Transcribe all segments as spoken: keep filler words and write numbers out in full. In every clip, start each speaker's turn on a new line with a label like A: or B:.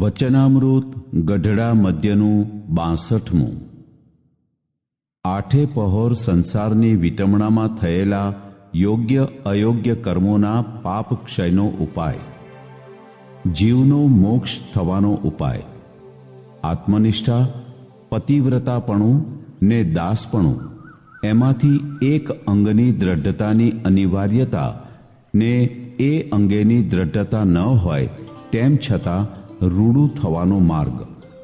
A: વચનામૃત ગઢડા મધ્યનું બાસઠમું. આઠે પહોર સંસારની વિટમણામાં થયેલા યોગ્ય અયોગ્ય કર્મોના પાપ ક્ષયનો ઉપાય. જીવનો મોક્ષ થવાનો ઉપાય. આત્મનિષ્ઠા, પતિવ્રતાપણું ને દાસપણું, એમાંથી એક અંગની દ્રઢતાની અનિવાર્યતા ને એ અંગેની દ્રઢતા ન હોય તેમ છતાં રૂડું થવાનો માર્ગ.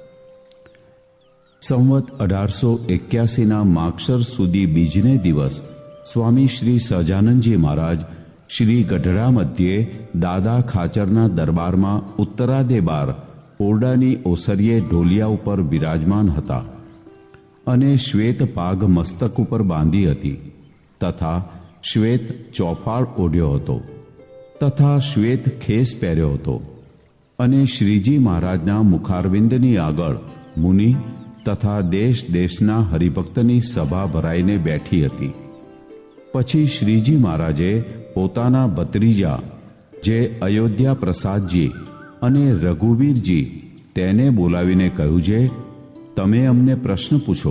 A: સંવત અઢારસો એક્યાસીના માગશર સુધી બીજને દિવસ સ્વામી શ્રી સહજાનંદજી મહારાજ શ્રી ગઢડા મધ્યે દાદા ખાચરના દરબારમાં ઉત્તરાદે બાર ઓરડાની ઓસરીએ ઢોલિયા ઉપર બિરાજમાન હતા અને શ્વેત પાઘ મસ્તક ઉપર બાંધી હતી તથા શ્વેત ચોફાળ ઓઢ્યો હતો તથા શ્વેત ખેસ પહેર્યો હતો અને શ્રીજી મહારાજના મુખારવિંદની આગળ મુનિ તથા દેશ દેશના હરિભક્તની સભા ભરાઈને બેઠી હતી. પછી શ્રીજી મહારાજે પોતાના ભત્રીજા જે અયોધ્યા પ્રસાદજી અને રઘુવીરજી તેને બોલાવીને કહ્યું છે, તમે અમને પ્રશ્ન પૂછો.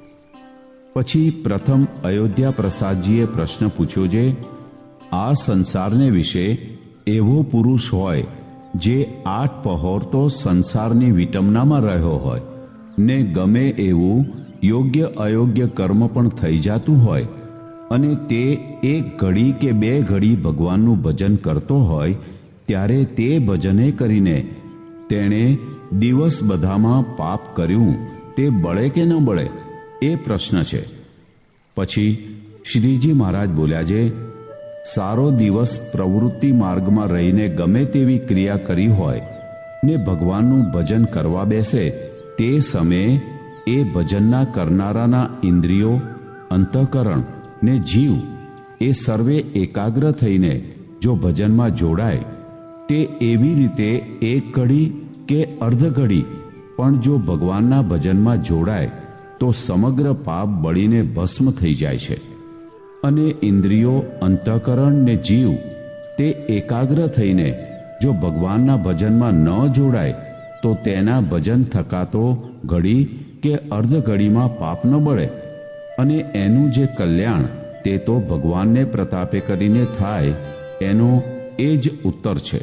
A: પછી પ્રથમ અયોધ્યા પ્રસાદજીએ પ્રશ્ન પૂછ્યો છે, આ સંસારને વિશે એવો પુરુષ હોય જે આઠ પહોર તો સંસારની વિટમનામાં રહ્યો હોય ને ગમે એવું યોગ્ય અયોગ્ય કર્મ પણ થઈ જતું હોય અને તે એક ઘડી કે બે ઘડી ભગવાનનું ભજન કરતો હોય ત્યારે તે ભજને કરીને તેણે દિવસ બધામાં પાપ કર્યું તે બળે કે ન બળે એ પ્રશ્ન છે. પછી શ્રીજી મહારાજ બોલ્યા છે, સારો દિવસ પ્રવૃત્તિ માર્ગમાં રહીને ગમે તેવી ક્રિયા કરી હોય ને ભગવાનનું ભજન કરવા બેસે તે સમયે એ ભજનના કરનારાના ઇન્દ્રિયો, અંતઃકરણ ને જીવ એ સર્વે એકાગ્ર થઈને જો ભજનમાં જોડાય તે એવી રીતે એક ઘડી કે અર્ધ ઘડી પણ જો ભગવાનના ભજનમાં જોડાય તો સમગ્ર પાપ બળીને ભસ્મ થઈ જાય છે. અને ઇન્દ્રિયો, અંતઃકરણ ને જીવ તે એકાગ્ર થઈને જો ભગવાનના ભજનમાં ન જોડાય તો તેના ભજન થકાતો ઘડી કે અર્ધ ઘડીમાં પાપ ન બળે અને એનું જે કલ્યાણ તે તો ભગવાનને પ્રતાપે કરીને થાય એનો એ જ ઉત્તર છે.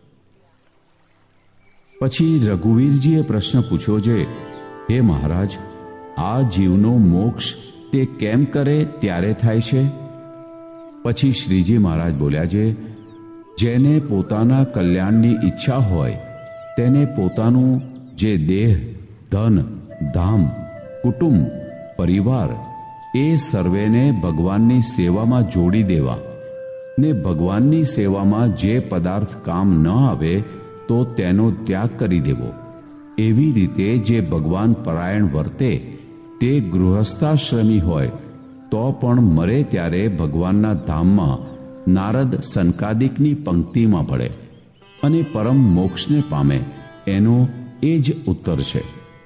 A: પછી રઘુવીરજીએ પ્રશ્ન પૂછ્યો છે, હે મહારાજ, આ જીવનો મોક્ષ તે કેમ કરે ત્યારે થાય છે? પછી શ્રીજી મહારાજ બોલ્યા છે, જેને પોતાના કલ્યાણની ઈચ્છા હોય તેને પોતાનું જે દેહ, ધન, ધામ, કુટુંબ, પરિવાર એ સર્વેને ભગવાનની સેવામાં જોડી દેવા ને ભગવાનની સેવામાં જે પદાર્થ કામ ન આવે તો તેનો ત્યાગ કરી દેવો. એવી રીતે જે ભગવાન પરાયણ વર્તે તે ગૃહસ્થાશ્રમી હોય તો પણ મરે ત્યારે ભગવાનના ધામમાં નારદ સંકાદિકની પંક્તિમાં ભળે અને પરમ મોક્ષને પામે એનો એ જ ઉત્તર છે.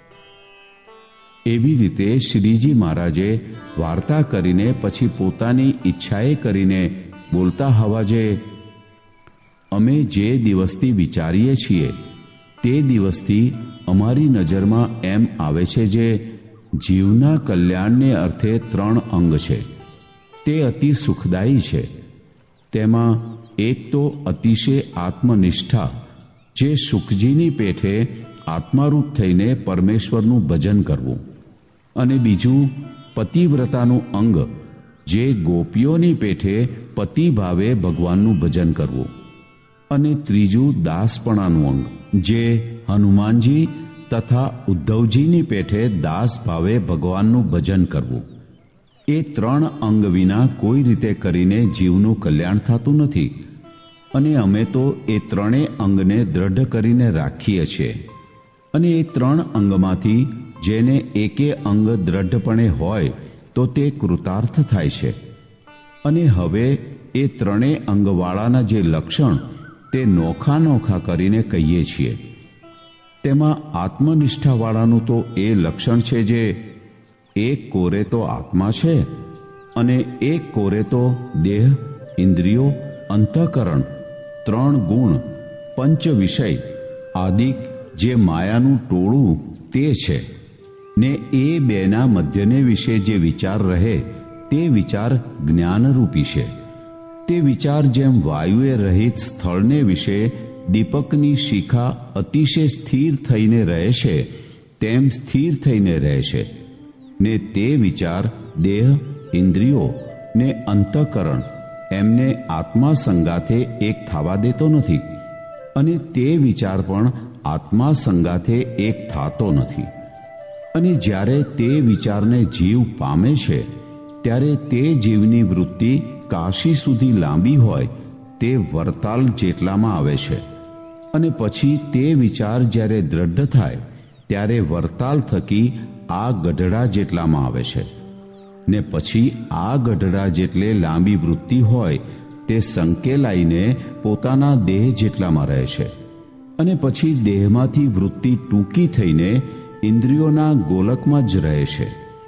A: એવી રીતે શ્રીજી મહારાજે વાર્તા કરીને પછી પોતાની ઈચ્છાએ કરીને બોલતા હવા જે અમે જે દિવસથી વિચારીએ છીએ તે દિવસથી અમારી નજરમાં એમ આવે છે જે જીવના કલ્યાણને અર્થે ત્રણ અંગ છે તે અતિ સુખદાયી છે. તેમાં એક તો અતિશય આત્મનિષ્ઠા જે સુખજીની પેઠે આત્મારૂપ થઈને પરમેશ્વરનું ભજન કરવું, અને બીજું પતિવ્રતાનું અંગ જે ગોપીઓની પેઠે પતિ ભાવે ભગવાનનું ભજન કરવું, અને ત્રીજું દાસપણાનું અંગ જે હનુમાનજી તથા ઉદ્ધવજીની પેઠે દાસ ભાવે ભગવાનનું ભજન કરવું. એ ત્રણ અંગ વિના કોઈ રીતે કરીને જીવનું કલ્યાણ થતું નથી અને અમે તો એ ત્રણેય અંગને દ્રઢ કરીને રાખીએ છીએ. અને એ ત્રણ અંગમાંથી જેને એકે અંગ દ્રઢપણે હોય તો તે કૃતાર્થ થાય છે. અને હવે એ ત્રણેય અંગવાળાના જે લક્ષણ તે નોખા નોખા કરીને કહીએ છીએ. તેમાં આત્મનિષ્ઠાવાળાનું તો એ લક્ષણ છે જે એક કોરે તો આત્મા છે અને એક કોરે તો દેહ, ઇન્દ્રિયો, અંતઃકરણ, ત્રણ ગુણ, પંચ વિષય આદિક જે માયાનું ટોળું તે છે, ને એ બેના મધ્યને વિશે જે વિચાર રહે તે વિચાર જ્ઞાનરૂપી છે. તે વિચાર જેમ વાયુએ રહિત સ્થળને વિશે દીપકની શિખા અતિશય સ્થિર થઈને રહે છે તેમ સ્થિર થઈને રહે છે. ને તે વિચાર દેહ, ઇન્દ્રિયો ને અંતઃકરણ એમને આત્મા સંગાથે એક થવા દેતો નથી, અને તે વિચાર પણ આત્મા સંગાથે એક થાતો નથી. અને જ્યારે તે વિચારને જીવ પામે છે ત્યારે તે જીવની વૃત્તિ કાશી સુધી લાંબી હોય તે વરતાલ જેટલામાં આવે છે, અને પછી તે વિચાર જ્યારે દ્રઢ થાય ત્યારે વરતાલ થકી આ ગઢડા જેટલામાં આવે છે, ને પછી આ ગઢડા જેટલે લાંબી વૃત્તિ હોય તે સંકેલાઈને પોતાના દેહ જેટલામાં રહે છે, અને પછી દેહમાંથી વૃત્તિ ટૂંકી થઈને ઇન્દ્રિયોના ગોલકમાં જ રહે છે,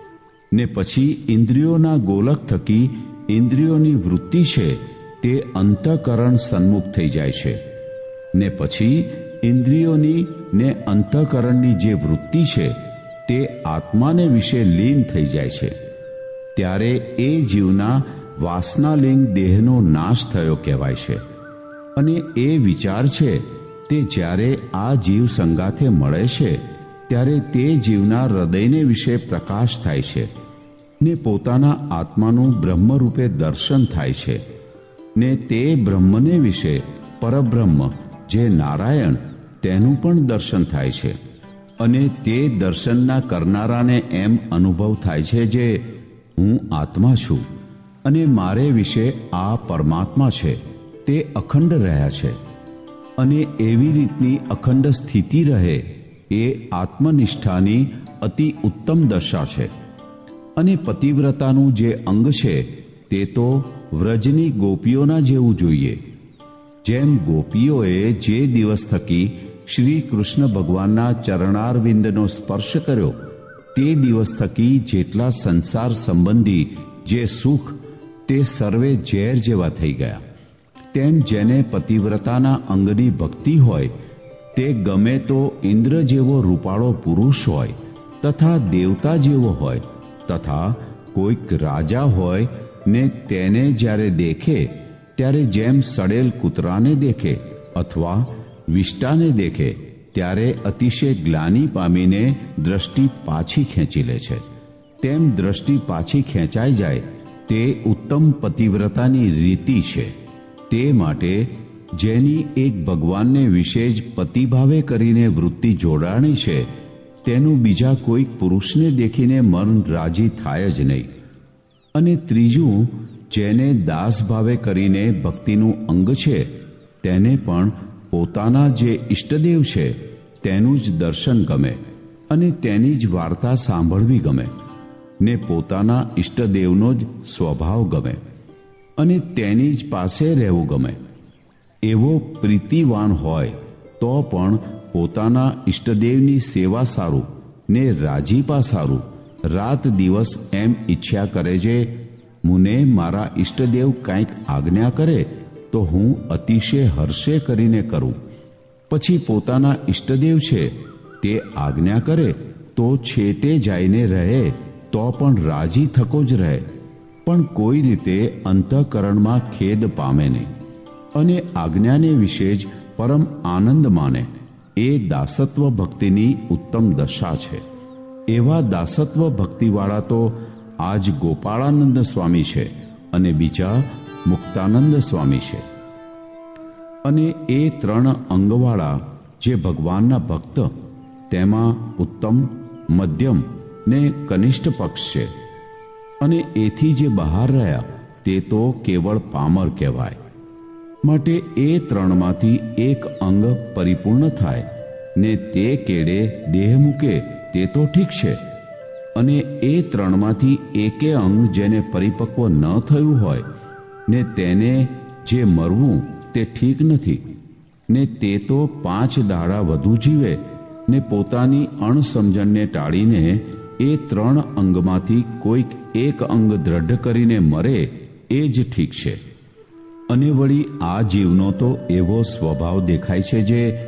A: ને પછી ઇન્દ્રિયોના ગોલક થકી ઇન્દ્રિયોની વૃત્તિ છે તે અંતઃકરણ સન્મુખ થઈ જાય છે, ને પછી ઇન્દ્રિયોની ને અંતઃકરણની જે વૃત્તિ છે તે આત્માને વિશે લીન થઈ જાય છે. ત્યારે એ જીવના વાસનાલિંગ દેહનો નાશ થયો કહેવાય છે. અને એ વિચાર છે તે જ્યારે આ જીવ સંગાથે મળે છે ત્યારે તે જીવના હૃદયને વિશે પ્રકાશ થાય છે, ને પોતાના આત્માનું બ્રહ્મરૂપે દર્શન થાય છે, ને તે બ્રહ્મને વિશે પરબ્રહ્મ જે નારાયણ તેનું પણ દર્શન થાય છે. અને તે દર્શનના કરનારાને એમ અનુભવ થાય છે જે હું આત્મા છું અને મારે વિશે આ પરમાત્મા છે તે અખંડ રહ્યા છે. અને એવી રીતની અખંડ સ્થિતિ રહે એ આત્મનિષ્ઠાની અતિ ઉત્તમ દશા છે. અને પતિવ્રતાનું જે અંગ છે તે તો વ્રજની ગોપીઓના જેવું જોઈએ. જેમ ગોપીઓએ જે દિવસ થકી શ્રી કૃષ્ણ ભગવાનના ચરણારવિંદનો સ્પર્શ કર્યો તે દિવસ થકી જેટલા સંસાર સંબંધી જે સુખ તે સર્વે ઝેર જેવા થઈ ગયા, તેમ જેને પતિવ્રતાના અંગની ભક્તિ હોય તે ગમે તો ઇન્દ્ર જેવો રૂપાળો પુરુષ હોય, તથા દેવતા જેવો હોય, તથા કોઈક રાજા હોય ને તેને જ્યારે દેખે ત્યારે જેમ સડેલ કૂતરાને દેખે અથવા વિષ્ટાને દેખે ત્યારે અતિશય ગ્લાનિ પામીને દ્રષ્ટિ પાછી ખેંચી લે છે, તેમ દ્રષ્ટિ પાછી ખેંચાઈ જાય તે ઉત્તમ પતિવ્રતાની રીતિ છે. તે માટે જેની એક ભગવાનને વિશે જ પતિભાવે કરીને વૃત્તિ જોડાણી છે તેનું બીજા કોઈક પુરુષને દેખીને મન રાજી થાય જ નહીં. અને ત્રીજું, જેને દાસ ભાવે કરીને ભક્તિનું અંગ છે તેને પણ પોતાના જે ઈષ્ટદેવ છે તેનું જ દર્શન ગમે અને તેની જ વાર્તા સાંભળવી ગમે, ને પોતાના ઈષ્ટદેવનો જ સ્વભાવ ગમે અને તેની જ પાસે રહેવું ગમે. એવો પ્રીતિવાન હોય તો પણ પોતાના ઈષ્ટદેવની સેવા સારું ને રાજીપા સારું રાત દિવસ એમ ઈચ્છ્યા કરે છે. મુને મારા ઈષ્ટદેવ કંઈક આજ્ઞા કરે તો હું અતિશય હર્ષે કરીને કરું. પછી પોતાના ઈષ્ટદેવ છે તે આજ્ઞા કરે તો છેટે જઈને રહે તો પણ રાજી થકો જ રહે, પણ કોઈ રીતે અંતઃકરણમાં ખેદ પામે નહીં અને આજ્ઞાને વિશે જ પરમ આનંદ માને. એ દાસત્વ ભક્તિની ઉત્તમ દશા છે. એવા દાસત્વ ભક્તિવાળા તો આજ ગોપાળાનંદ સ્વામી છે અને બીજા મુક્તાનંદ સ્વામી છે. અને એ ત્રણ અંગવાળા જે ભગવાનના ભક્ત તેમાં ઉત્તમ, મધ્યમ ને કનિષ્ઠ પક્ષ છે. અને એથી જે બહાર રહ્યા તે તો કેવળ પામર કહેવાય. માટે એ ત્રણમાંથી એક અંગ પરિપૂર્ણ થાય ને તે કેડે દેહ મૂકે તે તો ઠીક છે, અને એ ત્રણમાંથી એકે અંગ જેને પરિપક્વ ન થયું હોય ને તેને જે મરવું તે ઠીક નથી, ને તે તો પાંચ દાડા વધુ જીવે ને પોતાની અણસમજણને ટાળીને એ ત્રણ અંગમાંથી કોઈક એક અંગ દ્રઢ કરીને મરે એ જ ઠીક છે. અને વળી આ જીવનો તો એવો સ્વભાવ દેખાય છે જે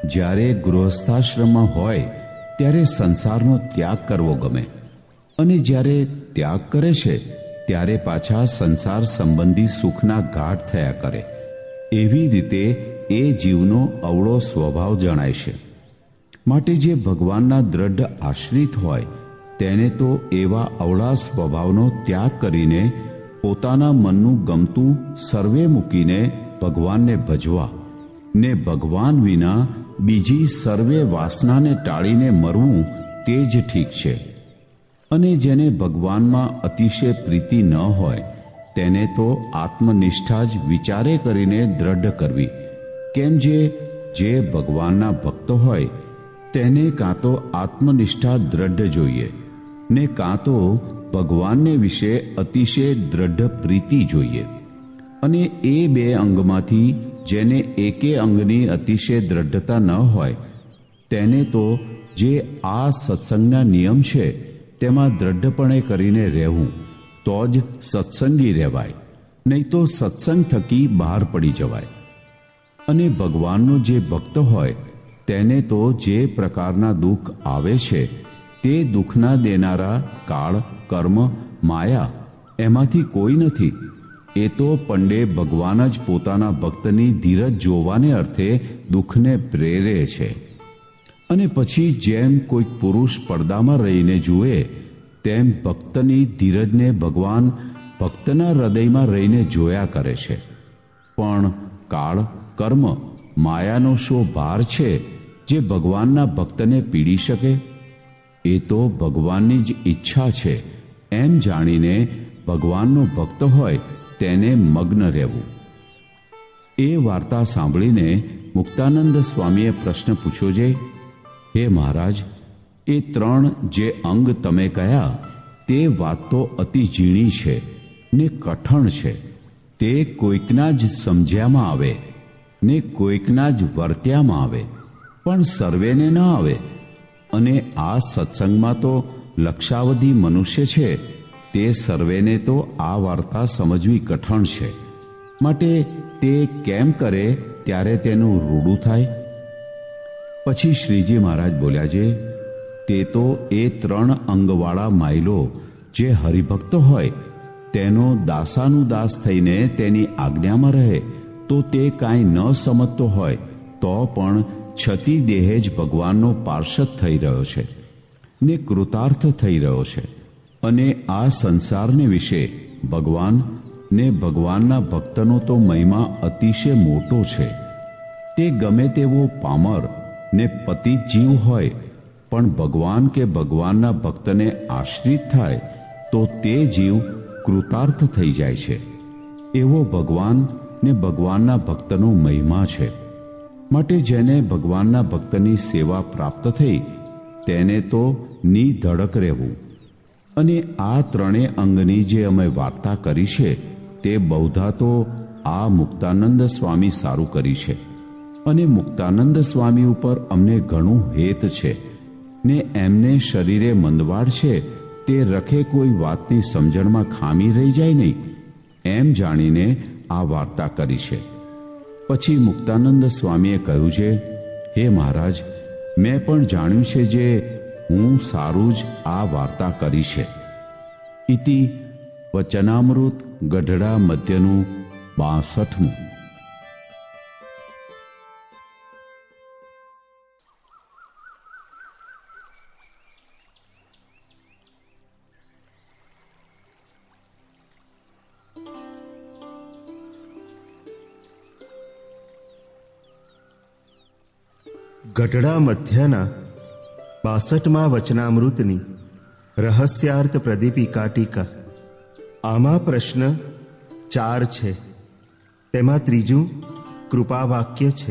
A: જ્યારે ગૃહસ્થાશ્રમમાં હોય ત્યારે સંસારનો ત્યાગ કરવો ગમે, અને જ્યારે ત્યાગ કરે છે ત્યારે પાછા સંસાર સંબંધી સુખના ગાઢ થયા કરે. એવી રીતે એ જીવનો અવળો સ્વભાવ જણાય છે. માટે જે ભગવાનના દ્રઢ આશ્રિત હોય તેને તો એવા અવળા સ્વભાવનો ત્યાગ કરીને પોતાના મનનું ગમતું સર્વે મૂકીને ભગવાનને ભજવા ને ભગવાન વિના બીજી સર્વે વાસનાને ટાળીને મરવું તે જ ઠીક છે. અને જેને ભગવાનમાં અતિશય પ્રીતિ ન હોય તેને તો આત્મનિષ્ઠા જ વિચારે કરીને દ્રઢ કરવી. કેમ જે જે ભગવાનના ભક્ત હોય તેને કાં તો આત્મનિષ્ઠા દ્રઢ જોઈએ ને કાં તો ભગવાનને વિશે અતિશય દ્રઢ પ્રીતિ જોઈએ. અને એ બે અંગમાંથી જેને એકે અંગની અતિશય દ્રઢતા ન હોય તેને તો જે આ સત્સંગના નિયમ છે તેમાં દ્રઢપણે કરીને રહેવું તો જ સત્સંગી રહેવાય, નહીં તો સત્સંગ થકી બહાર પડી જવાય. અને ભગવાનનો જે ભક્ત હોય તેને તો જે પ્રકારના દુઃખ આવે છે તે દુઃખના દેનારા કાળ, કર્મ, માયા એમાંથી કોઈ નથી. એ તો પંડે ભગવાન જ પોતાના ભક્તની ધીરજ જોવાને અર્થે દુઃખને પ્રેરે છે. અને પછી જેમ કોઈક પુરુષ પડદામાં રહીને જુએ તેમ ભક્તની ધીરજને ભગવાન ભક્તના હૃદયમાં રહીને જોયા કરે છે. પણ કાળ, કર્મ, માયાનો શો ભાર છે જે ભગવાનના ભક્તને પીડી શકે? એ તો ભગવાનની જ ઈચ્છા છે એમ જાણીને ભગવાનનો ભક્ત હોય તેને મગ્ન રહેવું. એ વાર્તા સાંભળીને મુક્તાનંદ સ્વામીએ પ્રશ્ન પૂછ્યો છે, હે મહારાજ, એ ત્રણ જે અંગ તમે કહ્યા તે વાત તો અતિ ઝીણી છે ને કઠણ છે. તે કોઈકના જ સમજ્યામાં આવે ને કોઈકના જ વર્ત્યામાં આવે, પણ સર્વેને ન આવે. અને આ સત્સંગમાં તો લક્ષાવધિ મનુષ્ય છે તે સર્વેને તો આ વાર્તા સમજવી કઠણ છે. માટે તે કેમ કરે ત્યારે તેનું રૂડું થાય. પછી શ્રીજી મહારાજ બોલ્યા છે, તે તો એ ત્રણ અંગવાળા માયલો જે હરિભક્ત હોય તેનો દાસાનુદાસ થઈને તેની આજ્ઞામાં રહે તો તે કાંઈ ન સમજતો હોય તો પણ છતી દેહે જ ભગવાનનો પાર્ષદ થઈ રહ્યો છે ને કૃતાર્થ થઈ રહ્યો છે. અને આ સંસારને વિશે ભગવાન ને ભગવાનના ભક્તનો તો મહિમા અતિશય મોટો છે. તે ગમે તેવો પામર ને પતિત જીવ હોય પણ ભગવાન કે ભગવાનના ભક્તને આશ્રિત થાય તો તે જીવ કૃતાર્થ થઈ જાય છે. એવો ભગવાન ને ભગવાનના ભક્તનો મહિમા છે. માટે જેને ભગવાનના ભક્તની સેવા પ્રાપ્ત થઈ તેને તો નિધડક રહેવું. અને આ ત્રણેય અંગની જે અમે વાર્તા કરી છે તે બહુધા તો આ મુક્તાનંદ સ્વામી સારું કરી છે. અને મુક્તાનંદ સ્વામી ઉપર અમને ઘણું હેત છે ને એમને શરીરે મંદવાડ છે તે રખે કોઈ વાતની સમજણમાં ખામી રહી જાય નહીં એમ જાણીને આ વાર્તા કરી છે. પછી મુક્તાનંદ સ્વામીએ કહ્યું છે, હે મહારાજ, મેં પણ જાણ્યું છે જે હું સારું જ આ વાર્તા કરી છે. ઇતિ વચનામૃત ગઢડા મધ્યનું બાસઠમું.
B: ગઢડા મધ્યના બાસઠમાં વચનામૃતની રહસ્યાર્થ પ્રદીપિકા ટીકા. આમાં પ્રશ્ન ચાર છે. તેમાં ત્રીજું કૃપા વાક્ય છે.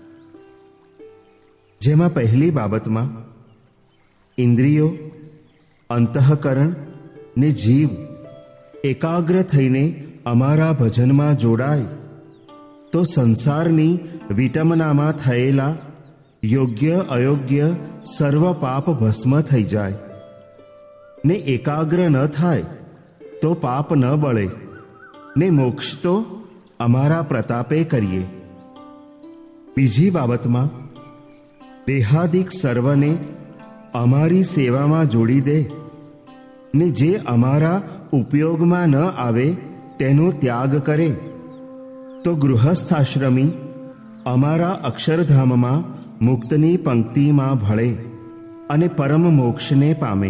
B: જેમાં પહેલી બાબતમાં ઇન્દ્રિયો, અંતઃકરણ ને જીવ એકાગ્ર થઈને અમારા ભજનમાં જોડાય તો સંસારની વિટમનામાં થયેલા યોગ્ય અયોગ્ય સર્વ પાપ ભસ્મ થઈ જાય ને એકાગ્ર ન થાય તો પાપ ન બળે ને મોક્ષ તો અમારા પ્રતાપે કરીએ. બીજી બાબતમાં દેહાદિક સર્વને અમારી સેવામાં જોડી દે ને જે અમારા ઉપયોગમાં ન આવે તેનો ત્યાગ કરે તો ગૃહસ્થાશ્રમી અમારા અક્ષરધામમાં મુક્તની પંક્તિમાં ભળે અને પરમ મોક્ષને પામે.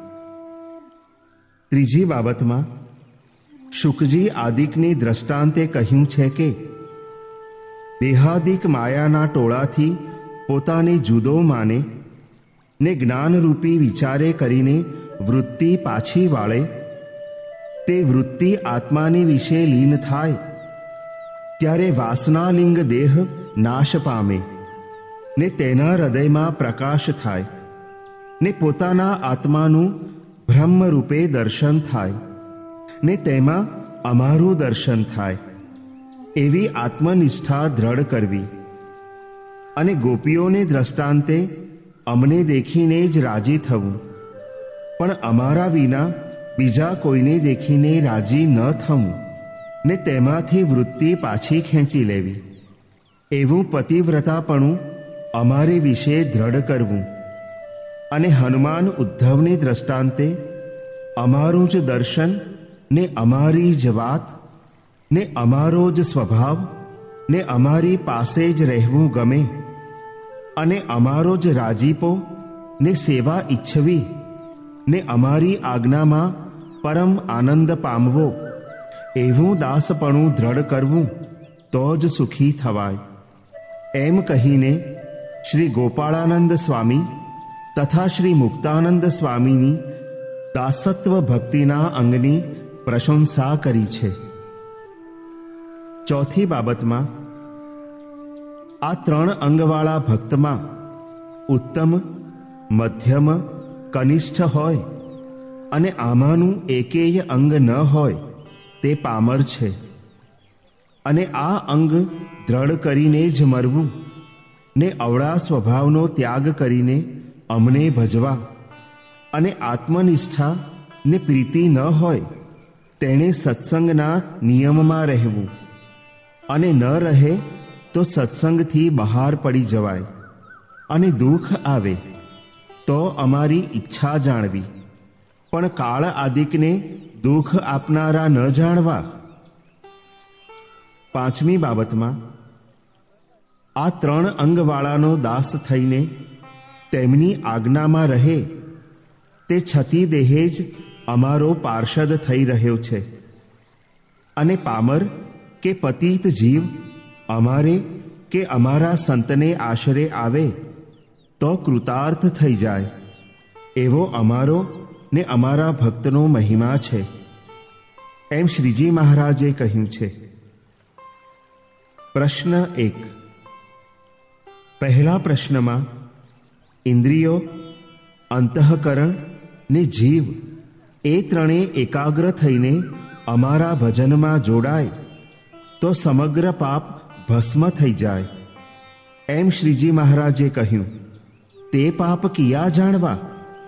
B: ત્રીજી બાબતમાં શુકજી આદિકની દ્રષ્ટાંતે કહ્યું છે કે દેહાદિક માયાના ટોળાથી પોતાને જુદો માને ને જ્ઞાનરૂપી વિચારે કરીને વૃત્તિ પાછી વાળે, તે વૃત્તિ આત્માને વિશે લીન થાય ત્યારે વાસનાલિંગ દેહ નાશ પામે ને તેના હૃદયમાં પ્રકાશ થાય ને પોતાના આત્માનું બ્રહ્મરૂપે દર્શન થાય ને તેમાં અમારું દર્શન થાય. એવી આત્મનિષ્ઠા દ્રઢ કરવી. અને ગોપીઓને દ્રષ્ટાંતે અમને દેખીને જ રાજી થવું, પણ અમારા વિના બીજા કોઈને દેખીને રાજી ન થવું ને તેમાંથી વૃત્તિ પાછી ખેંચી લેવી. એવું પતિવ્રતાપણું અમારે વિશે દ્રઢ કરવું. અને હનુમાન ઉદ્ધવને દ્રષ્ટાંતે અમારું જ દર્શન ને અમારી જ વાત ને અમારો જ સ્વભાવ ને અમારી પાસે જ રહેવું ગમે અને અમારો જ રાજીપો ને સેવા ઈચ્છવી ને અમારી આજ્ઞામાં પરમ આનંદ પામવો, એવું દાસપણું દ્રઢ કરવું તો જ સુખી થવાય. એમ કહીને શ્રી ગોપાળાનંદ સ્વામી તથા શ્રી મુક્તાનંદ સ્વામીની દાસત્વ ભક્તિના અંગની પ્રશંસા કરી છે. ચોથી બાબતમાં આ ત્રણ અંગવાળા ભક્તમાં ઉત્તમ, મધ્યમ, કનિષ્ઠ હોય અને આમાંનું એકેય અંગ ન હોય તે પામર છે. અને આ અંગ દ્રઢ કરીને જ મરવું ને અવળા સ્વભાવનો ત્યાગ કરીને અમને ભજવા અને આત્મનિષ્ઠા ને પ્રીતિ ન હોય તેણે સત્સંગના નિયમમાં રહેવું અને ન રહે તો સત્સંગથી બહાર પડી જવાય અને દુઃખ આવે તો અમારી ઈચ્છા જાણવી, પણ કાળ આદિકને દુઃખ આપનારા ન જાણવા. પાંચમી બાબતમાં આ ત્રણ અંગવાળાનો દાસ થઈને તેમની આજ્ઞામાં રહે તે છતી દેહે જ અમારો પાર્ષદ થઈ રહ્યો છે. અને પામર કે પતિત જીવ અમારે કે અમારા સંતને આશરે આવે તો કૃતાર્થ થઈ જાય, એવો અમારો ને અમારા ભક્તનો મહિમા છે. એમ શ્રીજી મહારાજે કહ્યું છે. પ્રશ્ન એક. પહેલા પ્રશ્નમાં ઇન્દ્રિયો, અંતઃકરણ ને જીવ એ ત્રણેય એકાગ્ર થઈને અમારા ભજનમાં જોડાય તો સમગ્ર પાપ ભસ્મ થઈ જાય. એમ શ્રીજી મહારાજે કહ્યું. તે પાપ કિયા જાણવા?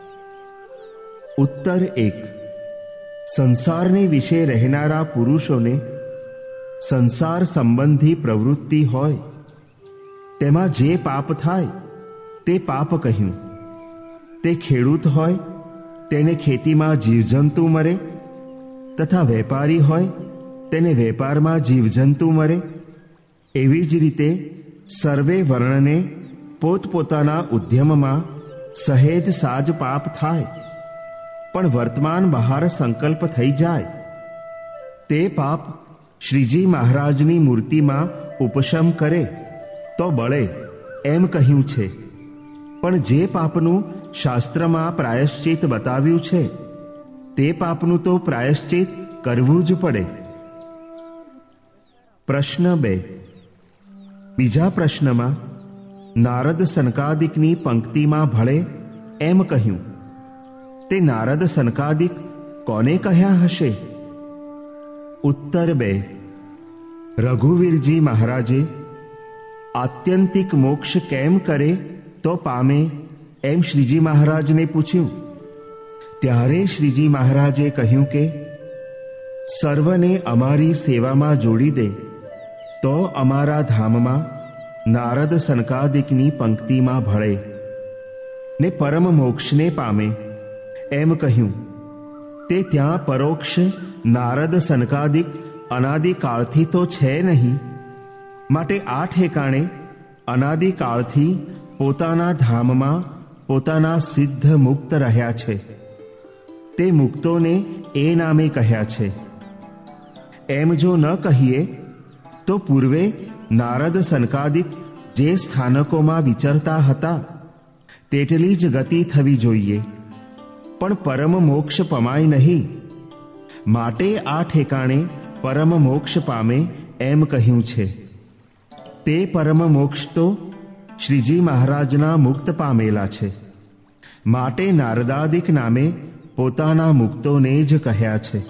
B: ઉત્તર એક. સંસારને વિશે રહેનારા પુરુષોને સંસાર સંબંધી પ્રવૃત્તિ હોય તેમાં જે પાપ થાય તે પાપ કહ્યું. તે ખેડૂત હોય તેને ખેતીમાં જીવજંતુ મરે, તથા વેપારી હોય તેને વેપારમાં જીવજંતુ મરે, એવી જ રીતે સર્વે વર્ણને પોતપોતાના ઉદ્યમમાં સહેજ સાજ પાપ થાય, પણ વર્તમાન બહાર સંકલ્પ થઈ જાય તે પાપ શ્રીજી મહારાજની મૂર્તિમાં ઉપશમ કરે તો બળે એમ કહ્યું છે. પણ જે પાપનું શાસ્ત્રમાં પ્રાયશ્ચિત બતાવ્યું છે તે પાપનું તો પ્રાયશ્ચિત કરવું જ પડે. પ્રશ્ન બે. બીજા પ્રશ્નમાં નારદ સનકાદિકની પંક્તિમાં ભળે એમ કહ્યું. તે નારદ સનકાદિક કોને કહ્યા હશે? ઉત્તર બે. રઘુવીરજી મહારાજે આત્યંતિક મોક્ષ કેમ કરે તો પામે એમ શ્રીજી મહારાજને પૂછ્યું. ત્યારે શ્રીજી મહારાજે કહ્યું કે સર્વને અમારી સેવામાં જોડી દે તો અમારા ધામમાં નારદ સનકાદિકની પંક્તિમાં ભળે. ને પરમ મોક્ષને પામે એમ કહ્યું. તે ત્યાં પરોક્ષ નારદ સનકાદિક અનાદિકાળથી તો છે નહીં, માટે આ ઠેકાણે અનાદિકાળથી પોતાના ધામમાં પોતાના સિદ્ધ મુક્ત રહ્યા છે. તે મુક્તોને એ નામે કહ્યા છે. એમ જો ન કહીએ તો પૂર્વે નારદ સનકાદિક જે સ્થાનકોમાં વિચરતા હતા તેટલી જ ગતિ થવી જોઈએ, પણ પરમ મોક્ષ પમાય નહીં. માટે આ ઠેકાણે પરમ મોક્ષ પામે એમ કહ્યું છે. તે પરમ મોક્ષ તો શ્રીજી મહારાજના મુક્ત પામેલા છે, માટે નારદાદિક નામે પોતાના મુક્તોને જ કહ્યા છે.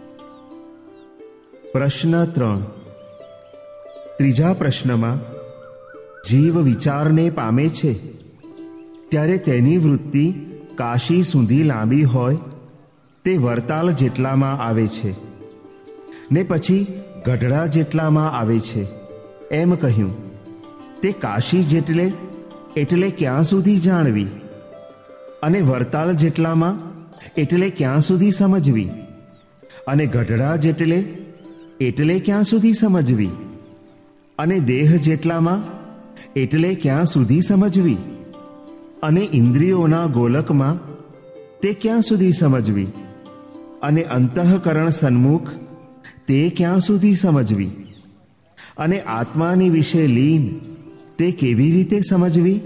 B: પ્રશ્ન ત્રણ. ત્રીજા પ્રશ્નમાં જીવ વિચારને પામે છે ત્યારે તેની વૃત્તિ કાશી સુધી લાંબી હોય તે વરતાલ જેટલામાં આવે છે ને પછી ગઢડા જેટલામાં આવે છે એમ કહ્યું. તે કાશી જેટલે એટલે ક્યાં સુધી જાણવી, અને વરતાલ જેટલામાં એટલે ક્યાં સુધી સમજવી, અને ગઢડા જેટલે એટલે ક્યાં સુધી સમજવી, અને દેહ જેટલામાં એટલે ક્યાં સુધી સમજવી, અને ઇન્દ્રિયોના ગોલકમાં તે ક્યાં સુધી સમજવી, અને અંતઃકરણ સન્મુખ તે ક્યાં સુધી સમજવી, અને આત્માની વિશે લીન તે કેવી રીતે સમજવી?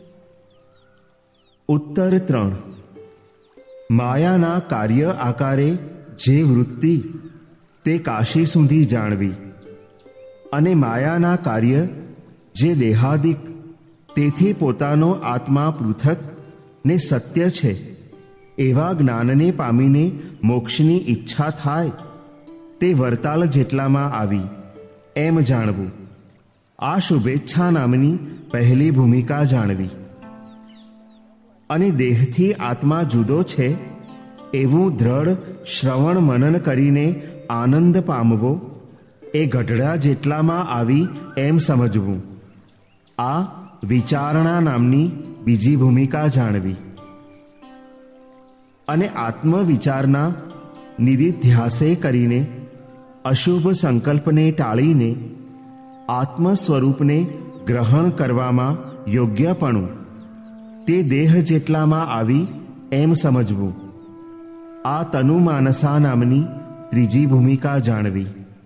B: ઉત્તર ત્રણ. માયાના કાર્ય આકારે જે વૃત્તિ તે કાશી સુધી જાણવી, અને માયાના કાર્ય જે દેહાદિક તેથી પોતાનો આત્મા પૃથક ને સત્ય છે એવા જ્ઞાનને પામીને મોક્ષની ઈચ્છા થાય તે વરતાલ જેટલામાં આવી એમ જાણવું. આ શુભેચ્છા નામની પહેલી ભૂમિકા જાણવી. અને દેહથી આત્મા જુદો છે એવું દ્રઢ શ્રવણ મનન કરીને આનંદ પામવો એ ગઢડા જેટલામાં આવી એમ સમજવું. આ વિચારણા નામની બીજી ભૂમિકા જાણવી. અને આત્મવિચારના નિધિધ્યાસે કરીને અશુભ સંકલ્પને ટાળીને આત્મ સ્વરૂપને ગ્રહણ કરવામાં યોગ્યપણું તે દેહ જેટલામાં આવી એમ સમજવું. આ તનુમાનસા નામની ત્રીજી ભૂમિકા જાણવી.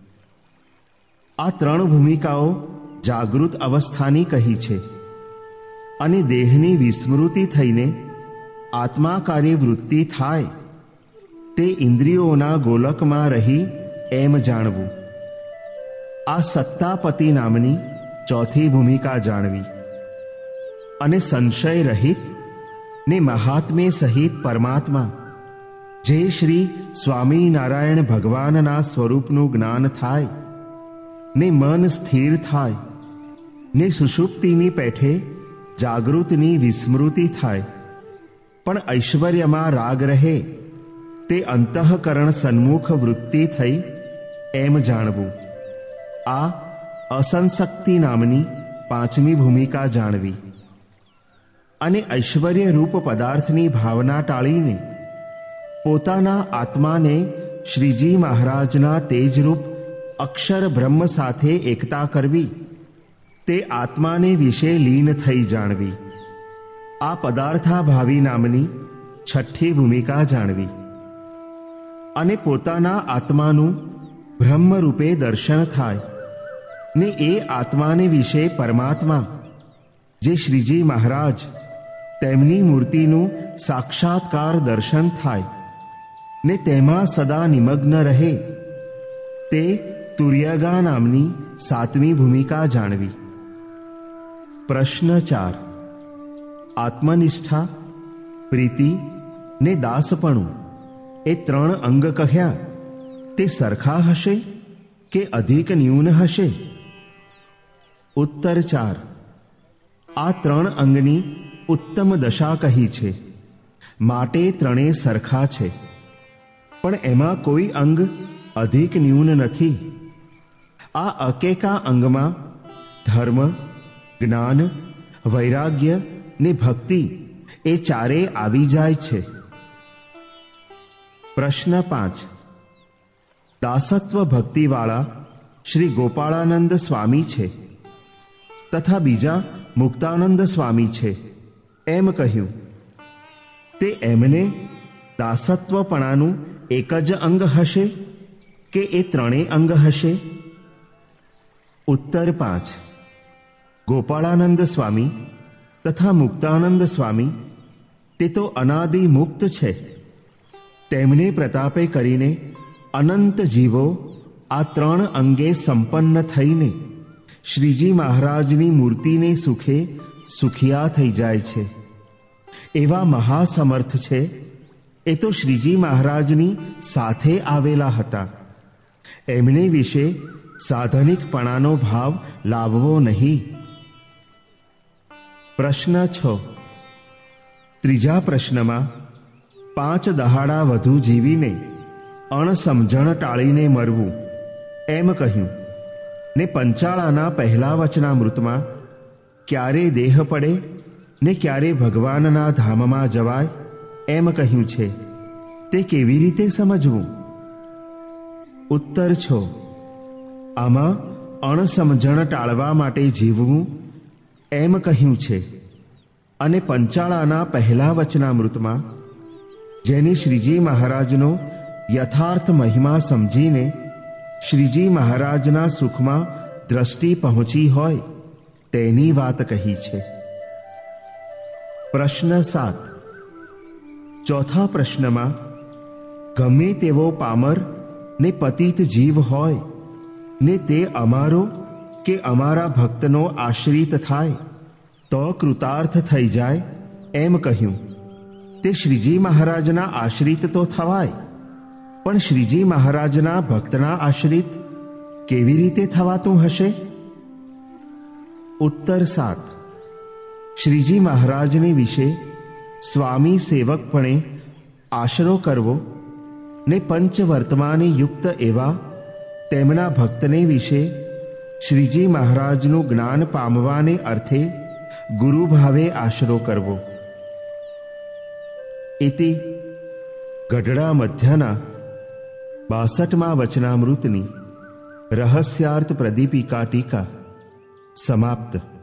B: આ ત્રણ ભૂમિકાઓ જાગૃત અવસ્થાની કહી છે, અને દેહની વિસ્મૃતિ થઈને આત્માકારી વૃત્તિ થાય તે ઇન્દ્રિયોના ગોલકમાં રહી એમ જાણવું. આ સત્તાપતિ નામની ચોથી ભૂમિકા જાણવી. અને સંશય રહિત ને મહાત્મ્ય સહિત પરમાત્મા જે શ્રી સ્વામિનારાયણ ભગવાનના સ્વરૂપનું જ્ઞાન થાય ને મન સ્થિર થાય ને સુષુપ્તિની પેઠે જાગૃતની વિસ્મૃતિ થાય પણ ઐશ્વર્યમાં રાગ રહે તે અંતઃકરણ સન્મુખ વૃત્તિ થઈ એમ જાણવું. આ અસંશક્તિ નામની પાંચમી ભૂમિકા જાણવી. અને ઐશ્વર્ય રૂપ પદાર્થની ભાવના ટાળીને પોતાના આત્માને શ્રીજી મહારાજના તેજરૂપ અક્ષર બ્રહ્મ સાથે એકતા કરવી તે આત્માને વિશે લીન થઈ જાણવી. આ પદાર્થાભાવી નામની છઠ્ઠી ભૂમિકા જાણવી. અને પોતાના આત્માનું બ્રહ્મ રૂપે દર્શન થાય ને એ આત્માને વિશે પરમાત્મા જે શ્રીજી મહારાજ તેમની મૂર્તિનું સાક્ષાત્કાર દર્શન થાય ને તેમાં સદા નિમગ્ન રહે તે તુર્યગા નામની સાતમી ભૂમિકા જાણવી. પ્રશ્ન ચાર. આત્મનિષ્ઠા, પ્રીતિ ને દાસપણું એ ત્રણ અંગ કહ્યા તે સરખા હશે કે અધિક ન્યૂન હશે? ઉત્તર ચાર. આ ત્રણ અંગની ઉત્તમ દશા કહી છે, માટે ત્રણે સરખા છે, પણ એમાં કોઈ અંગ અધિક ન્યૂન નથી. આ અકેકા અંગમાં ધર્મ, જ્ઞાન, વૈરાગ્ય ને ભક્તિ એ ચારે આવી જાય છે. પ્રશ્ન પાંચ. દાસત્વ ભક્તિવાળા શ્રી ગોપાળાનંદ સ્વામી છે તથા બીજા મુક્તાનંદ સ્વામી છે એમ કહ્યું, તે એમને દાસત્વપણાનું એક જ અંગ હશે કે એ ત્રણેય અંગ હશે? ઉત્તર પાંચ. ગોપાળાનંદ સ્વામી તથા મુક્તાનંદ સ્વામી તે તો અનાદિ મુક્ત છે. તેમને પ્રતાપે કરીને અનંત જીવો આ ત્રણ અંગે સંપન્ન થઈને શ્રીજી મહારાજની મૂર્તિને સુખે સુખિયા થઈ જાય છે. એવા મહાસમર્થ છે. એ તો શ્રીજી મહારાજની સાથે આવેલા હતા. એમને વિશે સાધનિકપણાનો ભાવ લાવવો નહીં. પ્રશ્ન છ. ત્રીજા પ્રશ્નમાં પાંચ દહાડા વધુ જીવીને અણસમજણ ટાળીને મરવું એમ કહ્યું ને પંચાળાના પહેલા વચનામૃતમાં ક્યારે દેહ પડે ને ક્યારે ભગવાનના ધામમાં જવાય એમ કહ્યું છે. તે કેવી રીતે સમજવું? ઉત્તર છો. આમાં અણસમજણ ટાળવા માટે જીવવું એમ કહ્યું છે અને પંચાળાના પહેલા વચનામૃતમાં જેને શ્રીજી મહારાજનો યથાર્થ મહિમા સમજીને શ્રીજી મહારાજના સુખમાં દ્રષ્ટિ પહોંચી હોય તેની વાત કહી છે. પ્રશ્ન સાત. ચોથા પ્રશ્નમાં ગમે તેવો પામર ને પતિત જીવ હોય ને તે અમારો કે અમારા ભક્તનો આશ્રિત થાય તો કૃતાર્થ થઈ જાય એમ કહ્યું. તે શ્રીજી મહારાજના આશ્રિત તો થવાય, પણ શ્રીજી મહારાજના ભક્તના આશ્રિત કેવી રીતે થવાતું હશે? ઉત્તર સાત. શ્રીજી મહારાજને વિશે સ્વામી સેવકપણે આશરો કરવો ને પંચવર્તમાને યુક્ત એવા તેમના ભક્તને વિશે શ્રીજી મહારાજનું જ્ઞાન પામવાને અર્થે ગુરુભાવે આશરો કરવો. ઇતિ ગઢડા મધ્યના બાસઠમા વચનામૃતની રહસ્યાર્થ પ્રદીપિકા ટીકા સમાપ્ત.